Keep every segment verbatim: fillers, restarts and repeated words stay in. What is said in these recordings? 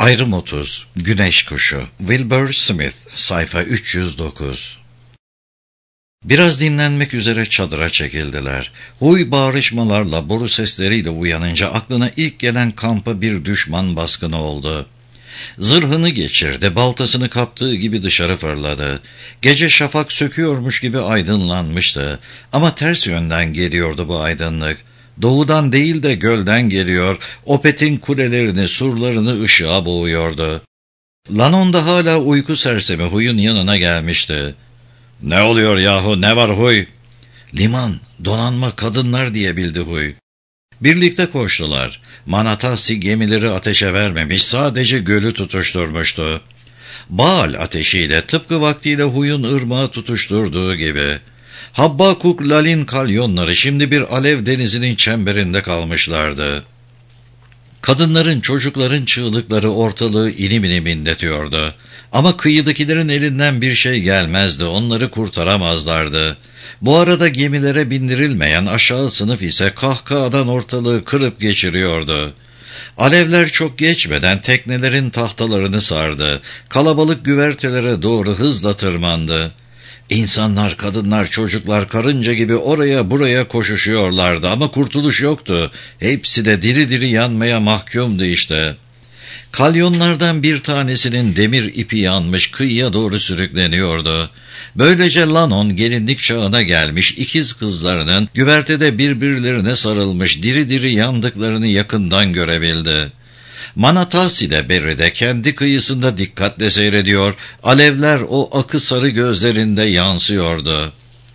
Ayrım otuz, Güneş Kuşu, Wilbur Smith, sayfa üç yüz dokuz. Biraz dinlenmek üzere çadıra çekildiler. Huy bağrışmalarla, boru sesleriyle uyanınca aklına ilk gelen kampa bir düşman baskını oldu. Zırhını geçirdi, baltasını kaptığı gibi dışarı fırladı. Gece şafak söküyormuş gibi aydınlanmıştı. Ama ters yönden geliyordu bu aydınlık. Doğudan değil de gölden geliyor, Opet'in kulelerini, surlarını ışığa boğuyordu. Lanon da hala uyku sersemi Huy'un yanına gelmişti. ''Ne oluyor yahu, ne var Huy?'' ''Liman, donanma, kadınlar'' diyebildi Huy. Birlikte koştular. Manatasi gemileri ateşe vermemiş, sadece gölü tutuşturmuştu. Baal ateşiyle, tıpkı vaktiyle Huy'un ırmağı tutuşturduğu gibi. Habbakuk Lalin kalyonları şimdi bir alev denizinin çemberinde kalmışlardı. Kadınların, çocukların çığlıkları ortalığı inim inim inletiyordu. Ama kıyıdakilerin elinden bir şey gelmezdi, onları kurtaramazlardı. Bu arada gemilere bindirilmeyen aşağı sınıf ise kahkahadan ortalığı kırıp geçiriyordu. Alevler çok geçmeden teknelerin tahtalarını sardı. Kalabalık güvertelere doğru hızla tırmandı. İnsanlar, kadınlar, çocuklar karınca gibi oraya buraya koşuşuyorlardı ama kurtuluş yoktu. Hepsi de diri diri yanmaya mahkumdu işte. Kalyonlardan bir tanesinin demir ipi yanmış, kıyıya doğru sürükleniyordu. Böylece Lanon gelinlik çağına gelmiş, ikiz kızlarının güvertede birbirlerine sarılmış, diri diri yandıklarını yakından görebildi. Manatasi de Beride kendi kıyısında dikkatle seyrediyor, alevler o akı sarı gözlerinde yansıyordu.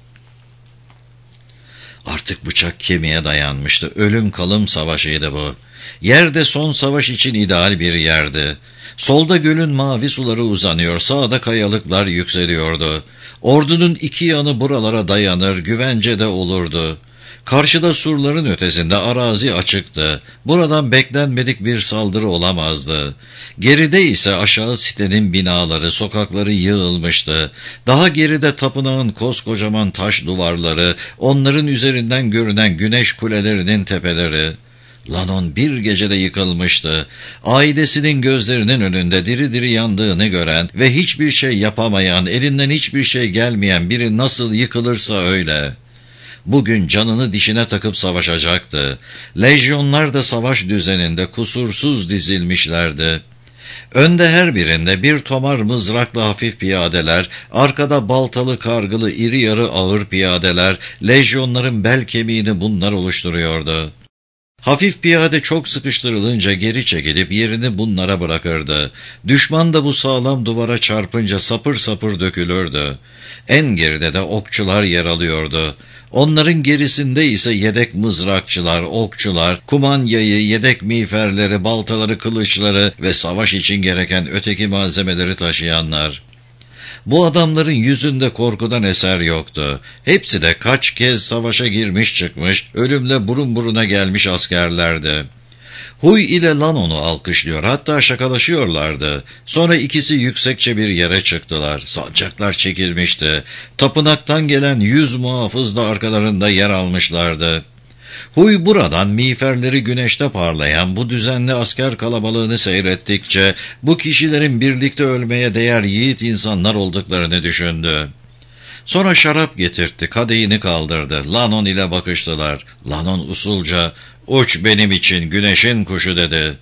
Artık bıçak kemiğe dayanmıştı, ölüm kalım savaşıydı bu. Yerde son savaş için ideal bir yerdi. Solda gölün mavi suları uzanıyor, sağda kayalıklar yükseliyordu. Ordunun iki yanı buralara dayanır, güvencede olurdu. Karşıda surların ötesinde arazi açıktı. Buradan beklenmedik bir saldırı olamazdı. Geride ise aşağı sitenin binaları, sokakları yığılmıştı. Daha geride tapınağın koskocaman taş duvarları, onların üzerinden görünen güneş kulelerinin tepeleri. Lanon bir gecede yıkılmıştı. Ailesinin gözlerinin önünde diri diri yandığını gören ve hiçbir şey yapamayan, elinden hiçbir şey gelmeyen biri nasıl yıkılırsa öyle. Bugün canını dişine takıp savaşacaktı. Lejyonlar da savaş düzeninde kusursuz dizilmişlerdi. Önde her birinde bir tomar mızraklı hafif piyadeler, arkada baltalı kargılı iri yarı ağır piyadeler, lejyonların bel kemiğini bunlar oluşturuyordu. Hafif piyade çok sıkıştırılınca geri çekilip yerini bunlara bırakırdı. Düşman da bu sağlam duvara çarpınca sapır sapır dökülürdü. En geride de okçular yer alıyordu. Onların gerisinde ise yedek mızrakçılar, okçular, kumanyayı, yedek miğferleri, baltaları, kılıçları ve savaş için gereken öteki malzemeleri taşıyanlar. Bu adamların yüzünde korkudan eser yoktu. Hepsi de kaç kez savaşa girmiş çıkmış, ölümle burun buruna gelmiş askerlerdi. Huy ile Lanon'u alkışlıyor, hatta şakalaşıyorlardı. Sonra ikisi yüksekçe bir yere çıktılar. Sancaklar çekilmişti. Tapınaktan gelen yüz muhafız da arkalarında yer almışlardı. Huy buradan miğferleri güneşte parlayan bu düzenli asker kalabalığını seyrettikçe bu kişilerin birlikte ölmeye değer yiğit insanlar olduklarını düşündü. Sonra şarap getirtti, kadehini kaldırdı. Lanon ile bakıştılar. Lanon usulca, "Uç benim için güneşin kuşu" dedi.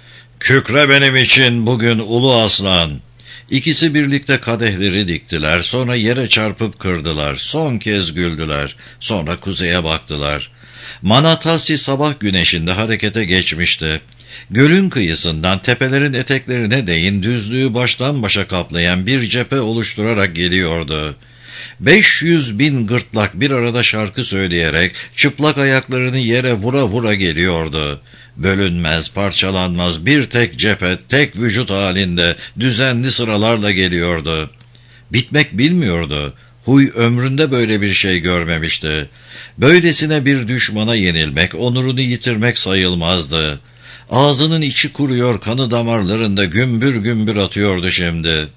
"Kükre benim için bugün ulu aslan." İkisi birlikte kadehleri diktiler, sonra yere çarpıp kırdılar. Son kez güldüler, sonra kuzeye baktılar. Manatasi sabah güneşinde harekete geçmişti. Gölün kıyısından tepelerin eteklerine değin düzlüğü baştan başa kaplayan bir cephe oluşturarak geliyordu. Beş yüz bin gırtlak bir arada şarkı söyleyerek çıplak ayaklarını yere vura vura geliyordu. Bölünmez, parçalanmaz bir tek cephe, tek vücut halinde düzenli sıralarla geliyordu. Bitmek bilmiyordu. Huy ömründe böyle bir şey görmemişti. Böylesine bir düşmana yenilmek, onurunu yitirmek sayılmazdı. Ağzının içi kuruyor, kanı damarlarında gümbür gümbür atıyordu şimdi.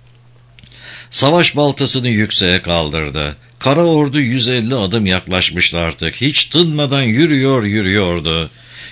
Savaş baltasını yükseğe kaldırdı. Kara ordu yüz elli adım yaklaşmıştı artık. Hiç tınmadan yürüyor yürüyordu.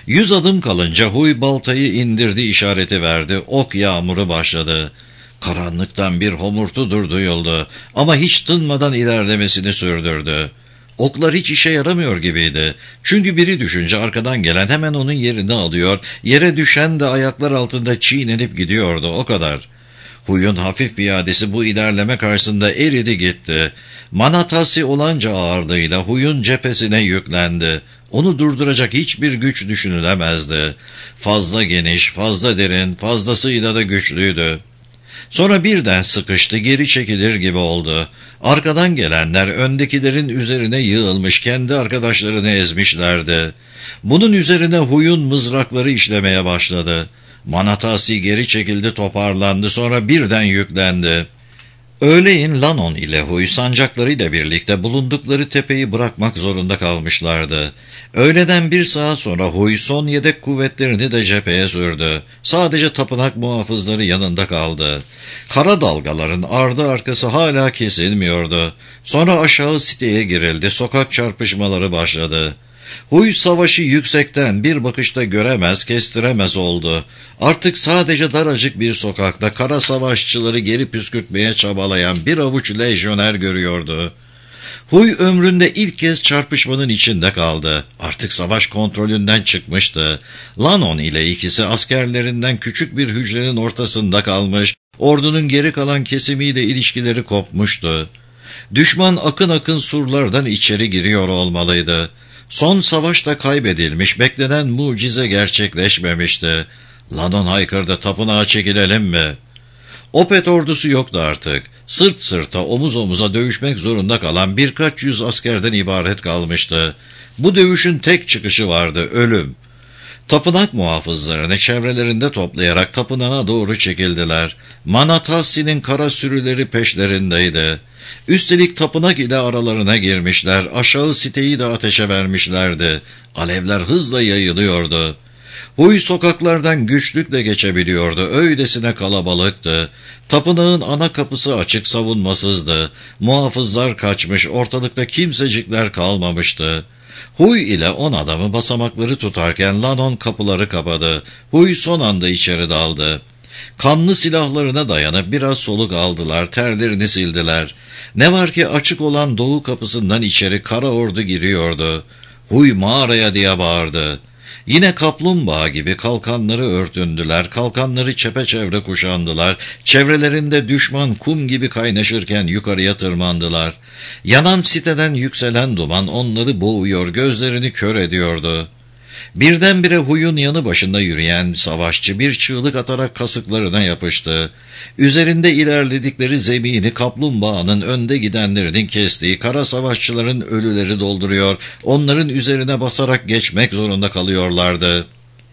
Yüz adım kalınca Huy baltayı indirdi, işareti verdi. Ok yağmuru başladı. Karanlıktan bir homurtudur duyuldu ama hiç tınmadan ilerlemesini sürdürdü. Oklar hiç işe yaramıyor gibiydi. Çünkü biri düşünce arkadan gelen hemen onun yerini alıyor, yere düşen de ayaklar altında çiğnenip gidiyordu, o kadar. Huy'un hafif piyadesi bu ilerleme karşısında eridi gitti. Manatasi olanca ağırlığıyla Huy'un cephesine yüklendi. Onu durduracak hiçbir güç düşünülemezdi. Fazla geniş, fazla derin, fazlasıyla da güçlüydü. Sonra birden sıkıştı, geri çekilir gibi oldu. Arkadan gelenler öndekilerin üzerine yığılmış, kendi arkadaşlarını ezmişlerdi. Bunun üzerine Huy'un mızrakları işlemeye başladı. Manatasi geri çekildi, toparlandı, sonra birden yüklendi. Öğleyin Lanon ile Huy sancaklarıyla birlikte bulundukları tepeyi bırakmak zorunda kalmışlardı. Öğleden bir saat sonra Huy son yedek kuvvetlerini de cepheye sürdü. Sadece tapınak muhafızları yanında kaldı. Kara dalgaların ardı arkası hala kesilmiyordu. Sonra aşağı siteye girildi, sokak çarpışmaları başladı. Huy savaşı yüksekten bir bakışta göremez, kestiremez oldu. Artık sadece daracık bir sokakta kara savaşçıları geri püskürtmeye çabalayan bir avuç lejyoner görüyordu. Huy ömründe ilk kez çarpışmanın içinde kaldı. Artık savaş kontrolünden çıkmıştı. Lanon ile ikisi askerlerinden küçük bir hücrenin ortasında kalmış, ordunun geri kalan kesimiyle ilişkileri kopmuştu. Düşman akın akın surlardan içeri giriyor olmalıydı. Son savaşta kaybedilmiş, beklenen mucize gerçekleşmemişti. Lanon haykırdı, tapınağa çekilelim mi? Opet ordusu yoktu artık. Sırt sırta, omuz omuza dövüşmek zorunda kalan birkaç yüz askerden ibaret kalmıştı. Bu dövüşün tek çıkışı vardı, ölüm. Tapınak muhafızlarını çevrelerinde toplayarak tapınağa doğru çekildiler. Manatasi'nin kara sürüleri peşlerindeydi. Üstelik tapınak ile aralarına girmişler, aşağı siteyi de ateşe vermişlerdi. Alevler hızla yayılıyordu. Huy sokaklardan güçlükle geçebiliyordu, öylesine kalabalıktı. Tapınağın ana kapısı açık, savunmasızdı. Muhafızlar kaçmış, ortalıkta kimsecikler kalmamıştı. Huy ile on adamı basamakları tutarken Lanon kapıları kapadı. Huy son anda içeri daldı. Kanlı silahlarına dayanıp biraz soluk aldılar, terlerini sildiler. Ne var ki açık olan doğu kapısından içeri kara ordu giriyordu. Huy mağaraya diye bağırdı. Yine kaplumbağa gibi kalkanları örtündüler, kalkanları çepeçevre kuşandılar, çevrelerinde düşman kum gibi kaynaşırken yukarıya tırmandılar. Yanan siteden yükselen duman onları boğuyor, gözlerini kör ediyordu. Birdenbire Huy'un yanı başında yürüyen savaşçı bir çığlık atarak kasıklarına yapıştı. Üzerinde ilerledikleri zemini kaplumbağanın önde gidenlerinin kestiği kara savaşçıların ölüleri dolduruyor, onların üzerine basarak geçmek zorunda kalıyorlardı.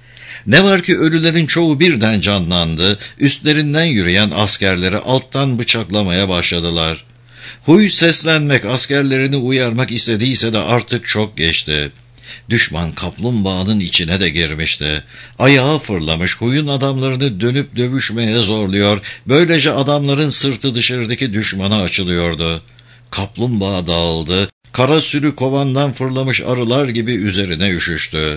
Ne var ki ölülerin çoğu birden canlandı, üstlerinden yürüyen askerleri alttan bıçaklamaya başladılar. Huy seslenmek, askerlerini uyarmak istediyse de artık çok geçti. Düşman kaplumbağanın içine de girmişti. Ayağa fırlamış, Huy'un adamlarını dönüp dövüşmeye zorluyor, böylece adamların sırtı dışarıdaki düşmana açılıyordu. Kaplumbağa dağıldı, kara sürü kovandan fırlamış arılar gibi üzerine üşüştü.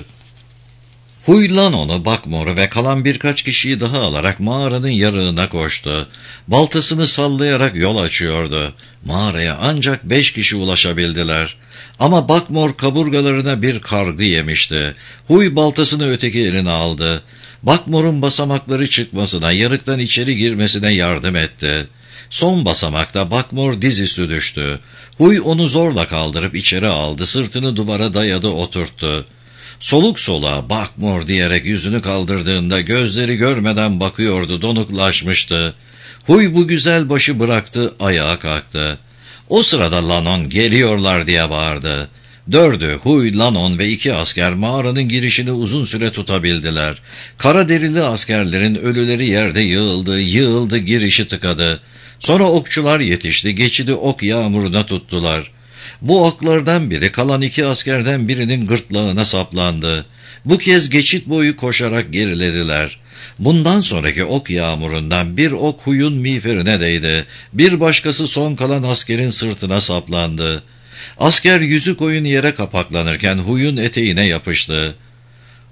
Huy Lanon'u, Bakmor'u ve kalan birkaç kişiyi daha alarak mağaranın yarığına koştu. Baltasını sallayarak yol açıyordu. Mağaraya ancak beş kişi ulaşabildiler. Ama Bakmor kaburgalarına bir kargı yemişti. Huy baltasını öteki eline aldı. Bakmor'un basamakları çıkmasına, yarıktan içeri girmesine yardım etti. Son basamakta Bakmor dizüstü düştü. Huy onu zorla kaldırıp içeri aldı, sırtını duvara dayadı, oturttu. Soluk soluğa Bakmor diyerek yüzünü kaldırdığında gözleri görmeden bakıyordu, donuklaşmıştı. Huy bu güzel başı bıraktı, ayağa kalktı. O sırada Lanon geliyorlar diye bağırdı. Dördü, Huy, Lanon ve iki asker mağaranın girişini uzun süre tutabildiler. Kara derili askerlerin ölüleri yerde yığıldı, yığıldı, girişi tıkadı. Sonra okçular yetişti, geçidi ok yağmuruna tuttular. Bu oklardan biri kalan iki askerden birinin gırtlağına saplandı. Bu kez geçit boyu koşarak gerilediler. Bundan sonraki ok yağmurundan bir ok Huy'un miğferine değdi. Bir başkası son kalan askerin sırtına saplandı. Asker yüzü koyun yere kapaklanırken Huy'un eteğine yapıştı.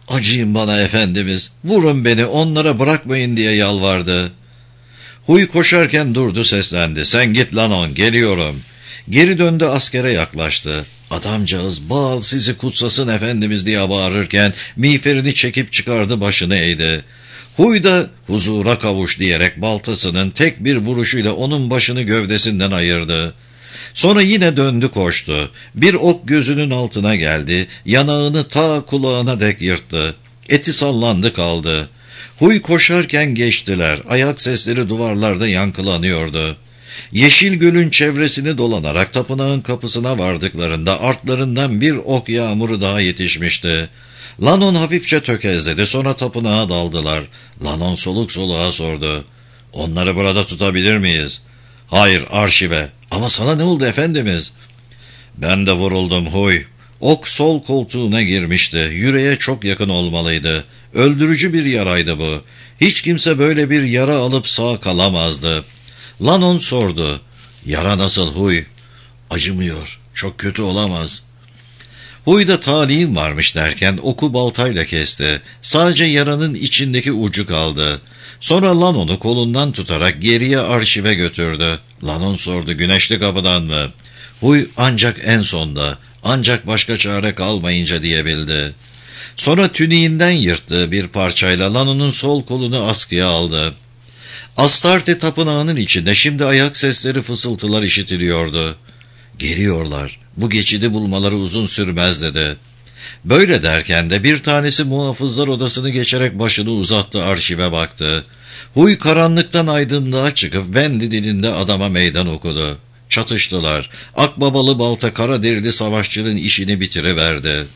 Acıyın bana efendimiz, vurun beni, onlara bırakmayın diye yalvardı. Huy koşarken durdu, seslendi. Sen git Lanon, geliyorum. Geri döndü, askere yaklaştı. Adamcağız Baal sizi kutsasın efendimiz diye bağırırken miğferini çekip çıkardı, başını eğdi. Huy da huzura kavuş diyerek baltasının tek bir vuruşuyla onun başını gövdesinden ayırdı. Sonra yine döndü koştu. Bir ok gözünün altına geldi. Yanağını ta kulağına dek yırttı. Eti sallandı kaldı. Huy koşarken geçtiler. Ayak sesleri duvarlarda yankılanıyordu. Yeşil gölün çevresini dolanarak tapınağın kapısına vardıklarında artlarından bir ok yağmuru daha yetişmişti. Lanon hafifçe tökezledi, sonra tapınağa daldılar. Lanon soluk soluğa sordu. Onları burada tutabilir miyiz? Hayır, arşive. Ama sana ne oldu efendimiz? Ben de vuruldum Huy. Ok sol koltuğuna girmişti. Yüreğe çok yakın olmalıydı. Öldürücü bir yaraydı bu. Hiç kimse böyle bir yara alıp sağ kalamazdı. Lanon sordu. Yara nasıl Huy? Acımıyor. Çok kötü olamaz. Huy da talihim varmış derken oku baltayla kesti. Sadece yaranın içindeki ucu kaldı. Sonra Lanon'u kolundan tutarak geriye arşive götürdü. Lanon sordu, güneşli kapıdan mı? Huy ancak en sonda, ancak başka çare kalmayınca diyebildi. Sonra tüniğinden yırttığı bir parçayla Lanon'un sol kolunu askıya aldı. Astarte tapınağının içinde şimdi ayak sesleri, fısıltılar işitiliyordu. Geliyorlar, bu geçidi bulmaları uzun sürmez dedi. Böyle derken de bir tanesi muhafızlar odasını geçerek başını uzattı, arşive baktı. Huy karanlıktan aydınlığa çıkıp Vendi dilinde adama meydan okudu. Çatıştılar. Akbabalı balta Karaderili savaşçının işini bitiriverdi.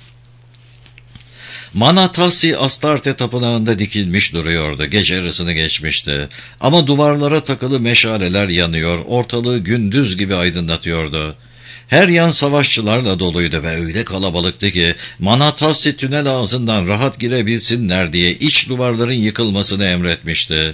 Manatasi Astarte tapınağında dikilmiş duruyordu. Gece yarısını geçmişti. Ama duvarlara takılı meşaleler yanıyor, ortalığı gündüz gibi aydınlatıyordu. Her yan savaşçılarla doluydu ve öyle kalabalıktı ki Manatasi tünel ağzından rahat girebilsinler diye iç duvarların yıkılmasını emretmişti.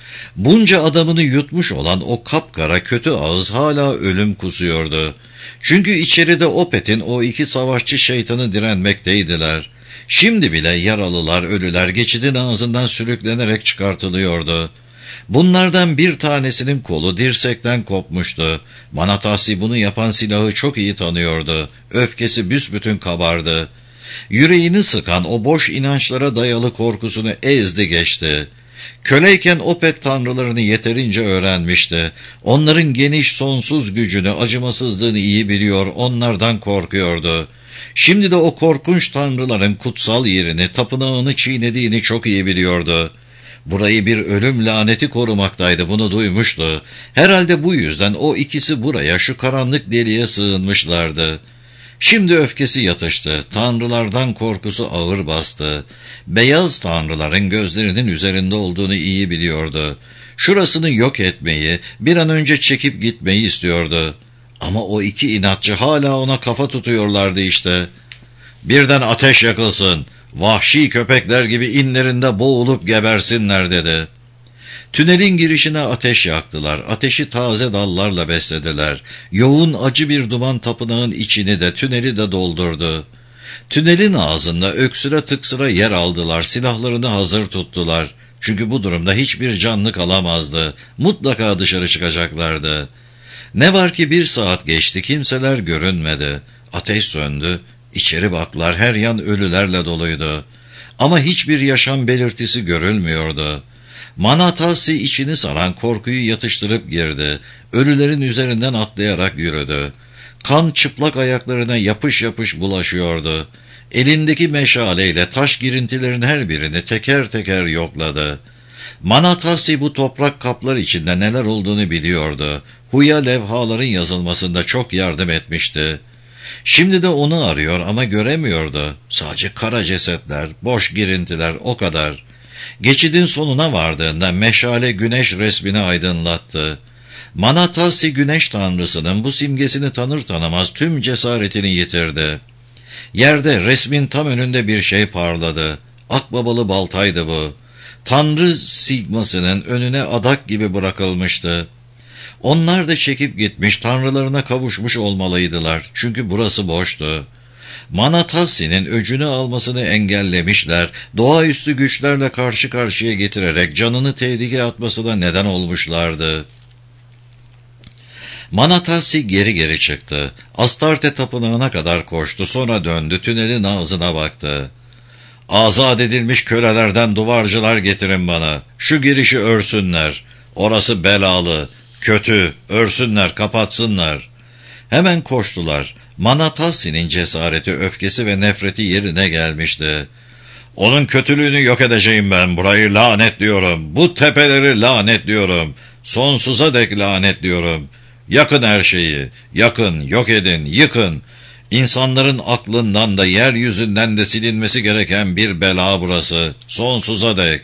Bunca adamını yutmuş olan o kapkara kötü ağız hala ölüm kusuyordu. Çünkü içeride Opet'in o iki savaşçı şeytanı direnmekteydiler. Şimdi bile yaralılar, ölüler geçidin ağzından sürüklenerek çıkartılıyordu. Bunlardan bir tanesinin kolu dirsekten kopmuştu. Manatasi bunu yapan silahı çok iyi tanıyordu. Öfkesi büsbütün kabardı. Yüreğini sıkan o boş inançlara dayalı korkusunu ezdi geçti. Köleyken Opet tanrılarını yeterince öğrenmişti. Onların geniş sonsuz gücünü, acımasızlığını iyi biliyor, onlardan korkuyordu. Şimdi de o korkunç tanrıların kutsal yerini, tapınağını çiğnediğini çok iyi biliyordu. Burayı bir ölüm laneti korumaktaydı, bunu duymuştu. Herhalde bu yüzden o ikisi buraya, şu karanlık deliğe sığınmışlardı. Şimdi öfkesi yatıştı, tanrılardan korkusu ağır bastı. Beyaz tanrıların gözlerinin üzerinde olduğunu iyi biliyordu. Şurasını yok etmeyi, bir an önce çekip gitmeyi istiyordu. Ama o iki inatçı hala ona kafa tutuyorlardı işte. Birden ateş yakılsın, vahşi köpekler gibi inlerinde boğulup gebersinler dedi. Tünelin girişine ateş yaktılar. Ateşi taze dallarla beslediler. Yoğun acı bir duman tapınağın içini de tüneli de doldurdu. Tünelin ağzında öksüre tıksıra yer aldılar. Silahlarını hazır tuttular. Çünkü bu durumda hiçbir canlı kalamazdı. Mutlaka dışarı çıkacaklardı. Ne var ki bir saat geçti, kimseler görünmedi. Ateş söndü. İçeri baktılar, her yan ölülerle doluydu. Ama hiçbir yaşam belirtisi görülmüyordu. Manatasi içini saran korkuyu yatıştırıp girdi. Ölülerin üzerinden atlayarak yürüdü. Kan çıplak ayaklarına yapış yapış bulaşıyordu. Elindeki meşaleyle taş girintilerin her birini teker teker yokladı. Manatasi bu toprak kaplar içinde neler olduğunu biliyordu. Huy'a levhaların yazılmasında çok yardım etmişti. Şimdi de onu arıyor ama göremiyordu. Sadece kara cesetler, boş girintiler, o kadar. Geçidin sonuna vardığında meşale güneş resmini aydınlattı. Manatasi güneş tanrısının bu simgesini tanır tanımaz tüm cesaretini yitirdi. Yerde resmin tam önünde bir şey parladı. Akbabalı baltaydı bu. Tanrı sigmasının önüne adak gibi bırakılmıştı. Onlar da çekip gitmiş, tanrılarına kavuşmuş olmalıydılar. Çünkü burası boştu. Manatasi'nin öcünü almasını engellemişler, doğaüstü güçlerle karşı karşıya getirerek canını tehlikeye atmasına neden olmuşlardı. Manatasi geri geri çıktı. Astarte tapınağına kadar koştu, sonra döndü, tünelin ağzına baktı. Azat edilmiş kölelerden duvarcılar getirin bana. Şu girişi örsünler. Orası belalı, kötü, örsünler, kapatsınlar. Hemen koştular. Manatasi'nin cesareti, öfkesi ve nefreti yerine gelmişti. Onun kötülüğünü yok edeceğim ben. Burayı lanetliyorum. Bu tepeleri lanetliyorum. Sonsuza dek lanetliyorum. Yakın her şeyi. Yakın, yok edin, yıkın. İnsanların aklından da yeryüzünden de silinmesi gereken bir bela burası. Sonsuza dek.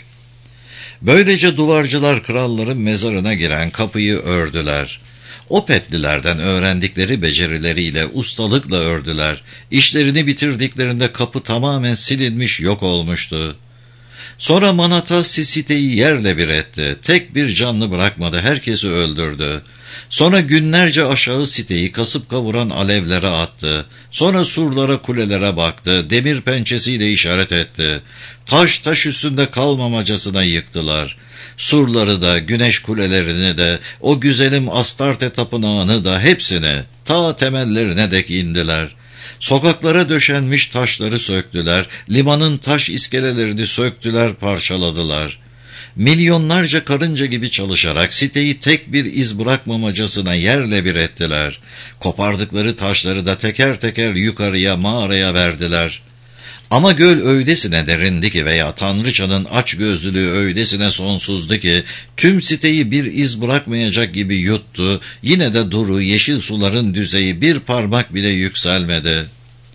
Böylece duvarcılar kralların mezarına giren kapıyı ördüler. Opetlilerden öğrendikleri becerileriyle ustalıkla ördüler. İşlerini bitirdiklerinde kapı tamamen silinmiş, yok olmuştu. Sonra Manatasi siteyi yerle bir etti. Tek bir canlı bırakmadı, herkesi öldürdü. Sonra günlerce aşağı siteyi kasıp kavuran alevlere attı. Sonra surlara, kulelere baktı, demir pençesiyle işaret etti. Taş taş üstünde kalmamacasına yıktılar. Surları da, güneş kulelerini de, o güzelim Astarte tapınağını da, hepsini ta temellerine dek indiler. Sokaklara döşenmiş taşları söktüler, limanın taş iskelelerini söktüler, parçaladılar. Milyonlarca karınca gibi çalışarak siteyi tek bir iz bırakmamacasına yerle bir ettiler. Kopardıkları taşları da teker teker yukarıya, mağaraya verdiler. Ama göl öylesine derindi ki veya Tanrıçanın açgözlülüğü öylesine sonsuzdu ki tüm siteyi bir iz bırakmayacak gibi yuttu, yine de duru yeşil suların düzeyi bir parmak bile yükselmedi.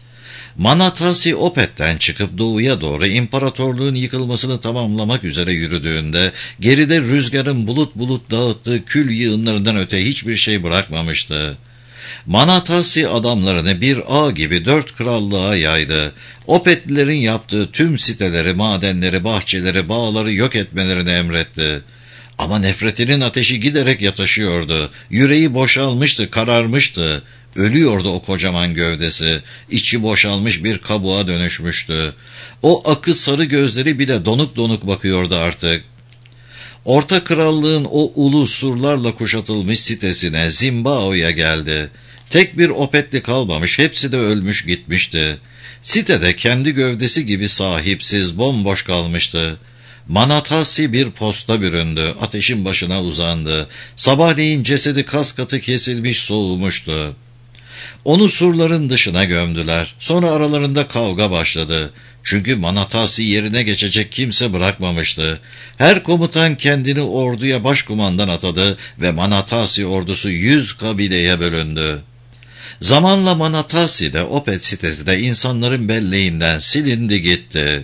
Manatasi Opet'ten çıkıp doğuya doğru imparatorluğun yıkılmasını tamamlamak üzere yürüdüğünde geride rüzgarın bulut bulut dağıttığı kül yığınlarından öte hiçbir şey bırakmamıştı. Manatasi adamlarını bir ağ gibi dört krallığa yaydı. Opetlilerin yaptığı tüm siteleri, madenleri, bahçeleri, bağları yok etmelerini emretti. Ama nefretinin ateşi giderek yataşıyordu. Yüreği boşalmıştı, kararmıştı. Ölüyordu o kocaman gövdesi. İçi boşalmış bir kabuğa dönüşmüştü. O akı sarı gözleri bile donuk donuk bakıyordu artık. Orta Krallığın o ulu surlarla kuşatılmış sitesine, Zimbao'ya geldi. Tek bir Opetli kalmamış, hepsi de ölmüş gitmişti. Sitede kendi gövdesi gibi sahipsiz, bomboş kalmıştı. Manatasi bir posta büründü, ateşin başına uzandı. Sabahleyin cesedi kas katı kesilmiş, soğumuştu. Onu surların dışına gömdüler. Sonra aralarında kavga başladı. Çünkü Manatasi yerine geçecek kimse bırakmamıştı. Her komutan kendini orduya başkumandan atadı ve Manatasi ordusu yüz kabileye bölündü. Zamanla Manatasi de Opet sitesi de insanların belleğinden silindi gitti.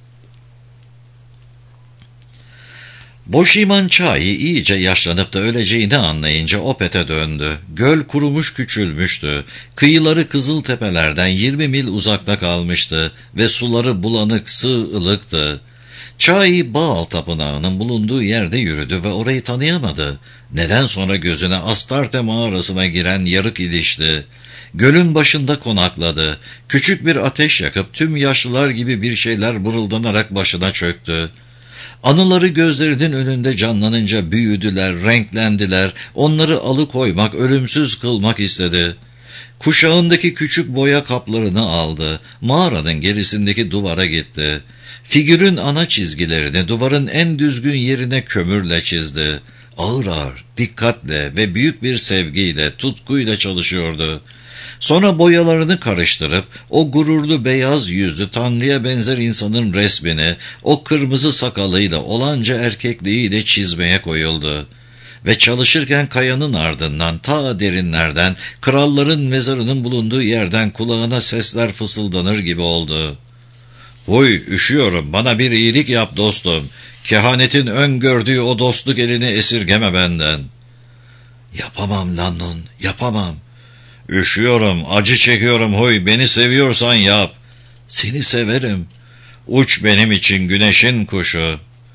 Boşiman Çai iyice yaşlanıp da öleceğini anlayınca Opet'e döndü. Göl kurumuş küçülmüştü. Kıyıları kızıl tepelerden yirmi mil uzakta kalmıştı ve suları bulanık, sığ, ılıktı. Çai Baal tapınağının bulunduğu yerde yürüdü ve orayı tanıyamadı. Neden sonra gözüne Astarte mağarasına giren yarık ilişti. Gölün başında konakladı. Küçük bir ateş yakıp tüm yaşlılar gibi bir şeyler buruldanarak başına çöktü. Anıları gözlerinin önünde canlanınca büyüdüler, renklendiler. Onları alıkoymak, ölümsüz kılmak istedi. Kuşağındaki küçük boya kaplarını aldı. Mağaranın gerisindeki duvara gitti. Figürün ana çizgilerini duvarın en düzgün yerine kömürle çizdi. Ağır ağır, dikkatle ve büyük bir sevgiyle, tutkuyla çalışıyordu. Sonra boyalarını karıştırıp o gururlu beyaz yüzlü Tanrı'ya benzer insanın resmini o kırmızı sakalıyla, olanca erkekliğiyle çizmeye koyuldu. Ve çalışırken kayanın ardından ta derinlerden, kralların mezarının bulunduğu yerden kulağına sesler fısıldanır gibi oldu. "Huy, üşüyorum, bana bir iyilik yap dostum. Kehanetin öngördüğü o dostluk elini esirgeme benden." "Yapamam Lannon, yapamam." "Üşüyorum, acı çekiyorum huy, beni seviyorsan yap." "Seni severim." "Uç benim için güneşin kuşu."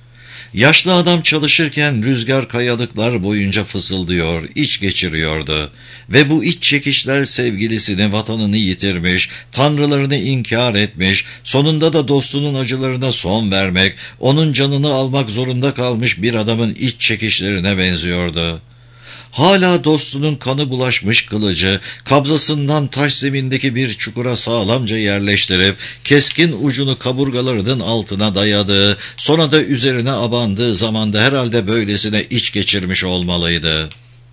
Yaşlı adam çalışırken rüzgar kayalıklar boyunca fısıldıyor, iç geçiriyordu. Ve bu iç çekişler sevgilisini, vatanını yitirmiş, tanrılarını inkar etmiş, sonunda da dostunun acılarına son vermek, onun canını almak zorunda kalmış bir adamın iç çekişlerine benziyordu. Hala dostunun kanı bulaşmış kılıcı, kabzasından taş zemindeki bir çukura sağlamca yerleştirip, keskin ucunu kaburgalarının altına dayadığı, sonra da üzerine abandığı zamanda herhalde böylesine iç geçirmiş olmalıydı.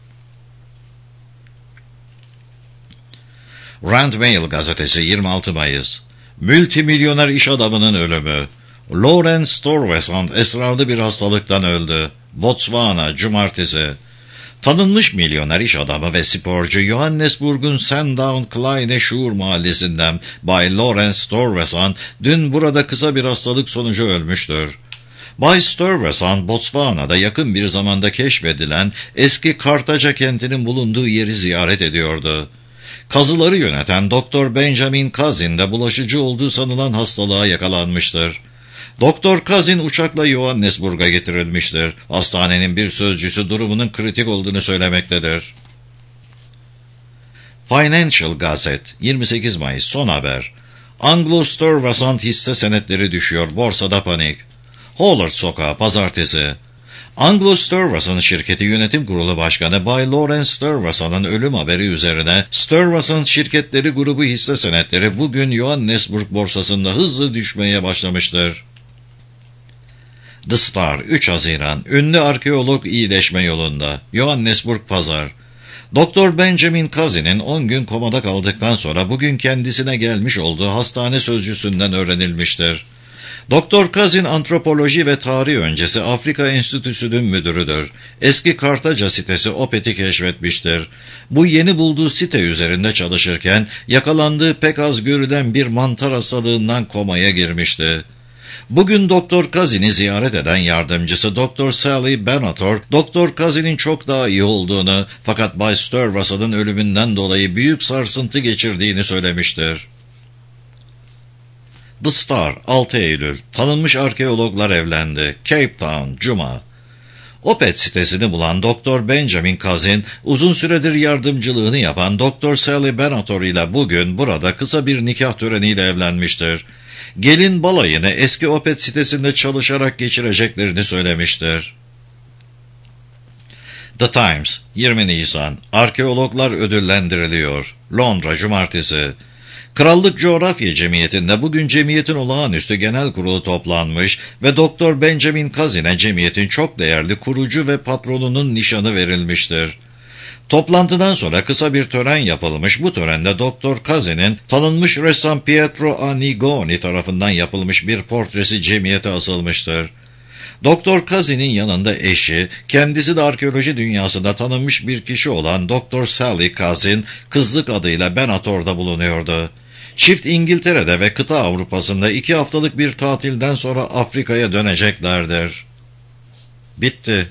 Rand Mail gazetesi, yirmi altı Mayıs. Multimilyoner iş adamının ölümü. Lawrence Stuyvesant esrarlı bir hastalıktan öldü. Botswana, Cumartesi. Tanınmış milyoner iş adamı ve sporcu Johannesburg'un Sandown Kleine Şuur mahallesinden Bay Lawrence Stuyvesant dün burada kısa bir hastalık sonucu ölmüştür. Bay Stuyvesant, Botswana'da yakın bir zamanda keşfedilen eski Kartaca kentinin bulunduğu yeri ziyaret ediyordu. Kazıları yöneten Doktor Benjamin Cousin de bulaşıcı olduğu sanılan hastalığa yakalanmıştır. Doktor Cousin uçakla Johannesburg'a getirilmiştir. Hastanenin bir sözcüsü durumunun kritik olduğunu söylemektedir. Financial Gazette, yirmi sekiz Mayıs, son haber. Anglo-Stuyvesant hisse senetleri düşüyor, borsada panik. Hollard Sokağı, Pazartesi. Anglo-Stuyvesant şirketi yönetim kurulu başkanı Bay Lawrence Stuyvesant'ın ölüm haberi üzerine Stuyvesant şirketleri grubu hisse senetleri bugün Johannesburg borsasında hızlı düşmeye başlamıştır. The Star, üç Haziran. Ünlü arkeolog iyileşme yolunda. Johannesburg Pazar. Doktor Benjamin Cousin'in on gün komada kaldıktan sonra bugün kendisine gelmiş olduğu hastane sözcüsünden öğrenilmiştir. Doktor Cousin antropoloji ve tarih öncesi Afrika Enstitüsü'nün müdürüdür. Eski Kartaca sitesi Opet'i keşfetmiştir. Bu yeni bulduğu site üzerinde çalışırken yakalandığı pek az görülen bir mantar hastalığından komaya girmişti. Bugün Doktor Cousin'i ziyaret eden yardımcısı Doktor Sally Benator, Doktor Cousin'in çok daha iyi olduğunu fakat Bay Stuyvesant'ın ölümünden dolayı büyük sarsıntı geçirdiğini söylemiştir. The Star, altı Eylül. Tanınmış arkeologlar evlendi. Cape Town, Cuma. Opet sitesini bulan Doktor Benjamin Cousin, uzun süredir yardımcılığını yapan Doktor Sally Benator ile bugün burada kısa bir nikah töreniyle evlenmiştir. Gelin balayını eski Opet sitesinde çalışarak geçireceklerini söylemiştir. The Times, yirmi Nisan. Arkeologlar ödüllendiriliyor. Londra, Cumartesi. Krallık Coğrafya Cemiyeti'nde bugün cemiyetin olağanüstü genel kurulu toplanmış ve Doktor Benjamin Cousin'e cemiyetin çok değerli kurucu ve patronunun nişanı verilmiştir. Toplantıdan sonra kısa bir tören yapılmış. Bu törende Doktor Cousin'in tanınmış ressam Pietro Annigoni tarafından yapılmış bir portresi cemiyete asılmıştır. Doktor Cousin'in yanında eşi, kendisi de arkeoloji dünyasında tanınmış bir kişi olan Doktor Sally Cousin, kızlık adıyla Benator'da bulunuyordu. Çift İngiltere'de ve kıta Avrupa'sında iki haftalık bir tatilden sonra Afrika'ya döneceklerdir. Bitti.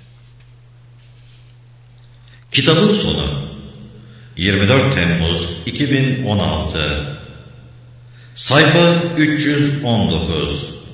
Kitabın sonu. yirmi dört Temmuz iki bin on altı. Sayfa üç yüz on dokuz.